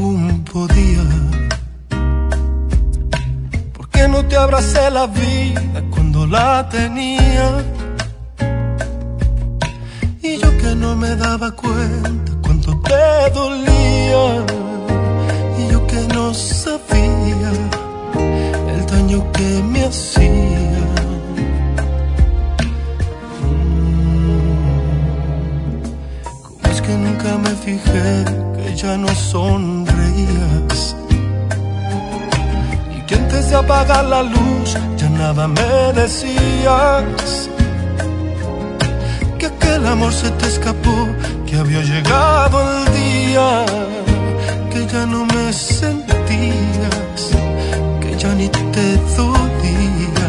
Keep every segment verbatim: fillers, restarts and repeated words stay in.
aún podía. ¿Por qué no te abracé la vida cuando la tenía? Y yo que no me daba cuenta cuánto te dolía. Y yo que no sabía el daño que me hacía. ¿Cómo es que nunca me fijé que ya no sonreías? Y que antes de apagar la luz ya nada me decías. Que aquel amor se te escapó, que había llegado el día, que ya no me sentías, que ya ni te dolía.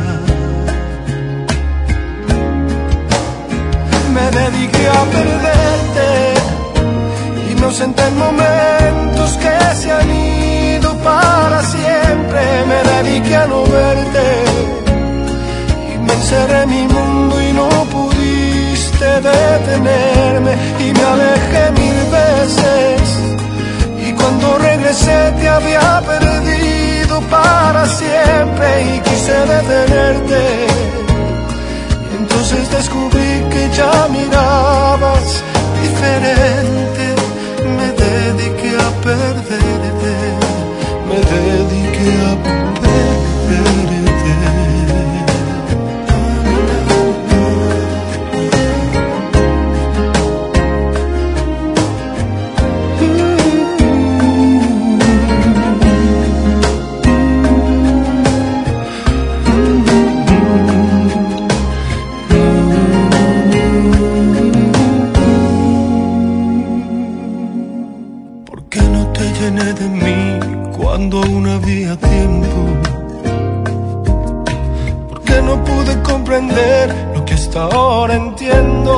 Me dediqué a perderte y me ausenté en momentos que se han ido para siempre. Me dediqué a no verte y me encerré en mi mundo y no pudiste detenerme. Y me alejé mil veces y cuando regresé te había perdido para siempre. Y quise detenerte y entonces descubrí que ya mirabas diferente. Me dediqué a perderte, me dediqué a perderte. De mí cuando aún había tiempo. Porque no pude comprender lo que hasta ahora entiendo,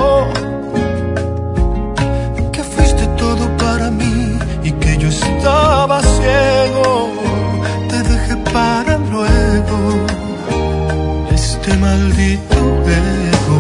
que fuiste todo para mí y que yo estaba ciego. Te dejé para luego este maldito ego.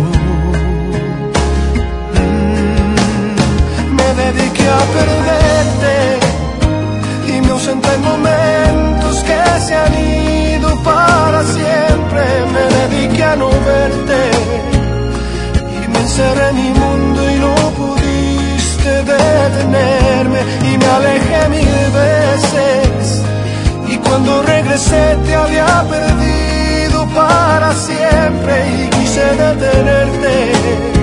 mm, Me dediqué a perderte y me ausenté en momentos que se han ido para siempre. Me dediqué a no verte y me encerré en mi mundo y no pudiste detenerme. Y me alejé mil veces y cuando regresé te había perdido para siempre. Y quise detenerte